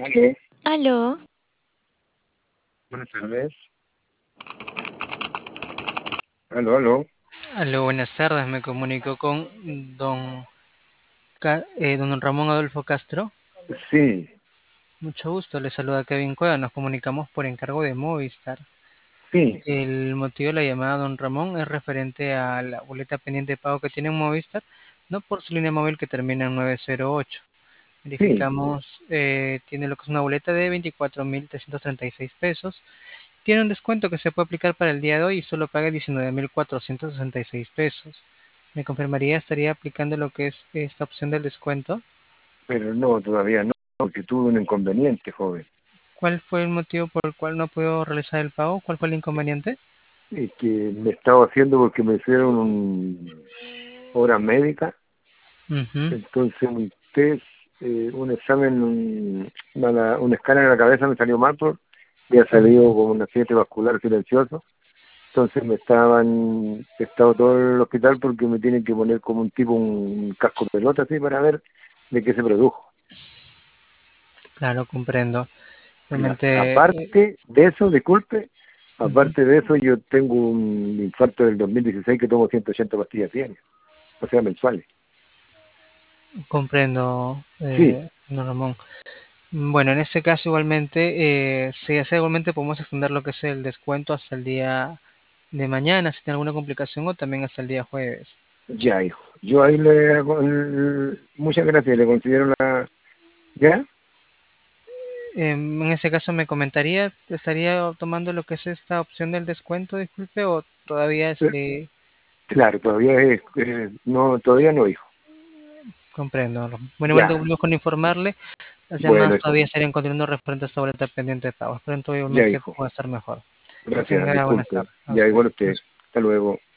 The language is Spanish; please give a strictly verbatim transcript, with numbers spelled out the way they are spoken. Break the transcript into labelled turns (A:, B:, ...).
A: Aló,
B: Aló,
A: buenas tardes. Aló, aló.
C: Aló, buenas tardes. Me comunico con don, Ca- eh, don Ramón Adolfo Castro.
A: Sí,
C: Mucho gusto, le saluda Kevin Cueva. Nos comunicamos por encargo de Movistar.
A: sí,
C: El motivo de la llamada, don Ramón, es referente a la boleta pendiente de pago que tiene Movistar, no por su línea móvil que termina en nueve cero ocho.
A: sí,
C: Verificamos, eh, tiene lo que es una boleta de veinticuatro mil trescientos treinta y seis pesos. Tiene un descuento que se puede aplicar para el día de hoy y solo paga diecinueve mil cuatrocientos sesenta y seis pesos. ¿Me confirmaría, estaría aplicando lo que es esta opción del descuento?
A: pero no, todavía no, porque tuve un inconveniente, joven.
C: ¿Cuál fue el motivo por el cual no puedo realizar el pago? ¿Cuál fue el inconveniente?
A: Es que me estaba haciendo porque me hicieron un hora médica,
C: Ujú.
A: entonces un test, eh, un examen, un, una- un escáner en la cabeza me salió mal, por, había salido
C: Mm,
A: con un accidente vascular silencioso, entonces me estaban, he estado todo en el hospital porque me tienen que poner como un tipo, un casco pelota así para ver de qué se produjo.
C: claro, comprendo.
A: Ya.
C: Realmente, eh,
A: Aparte de eso, disculpe,
C: ujú,
A: aparte de eso, yo tengo un infarto del dos mil dieciséis que tomo ciento ochenta pastillas diarias, o sea, mensuales.
C: comprendo,
A: Sí,
C: eh, don Ramón. Bueno, en este caso igualmente, eh, si hace igualmente podemos extender lo que es el descuento hasta el día de mañana, si tiene alguna complicación, o también hasta el día jueves.
A: ya, hijo. Yo ahí le hago, el- muchas gracias, le considero la... ¿Ya?
C: Em, en ese caso me comentaría, ¿estaría tomando lo que es esta opción del descuento, disculpe, o todavía es
A: Eh,
C: le
A: Claro, todavía es, eh, no, todavía no, hijo.
C: comprendo? Bueno, igual
A: Ya,
C: volvemos con informarle, las
A: bueno,
C: llamadas
A: hijo,
C: todavía estarían continuando referente a esta boleta pendiente de pagos, pronto
A: ya,
C: igualmente
A: hijo.
C: pueda estar mejor. Que
A: Gracias,
C: tenga buenas
A: disculpe.
C: tardes a
A: Ya,
C: usted.
A: igual usted. Hasta luego.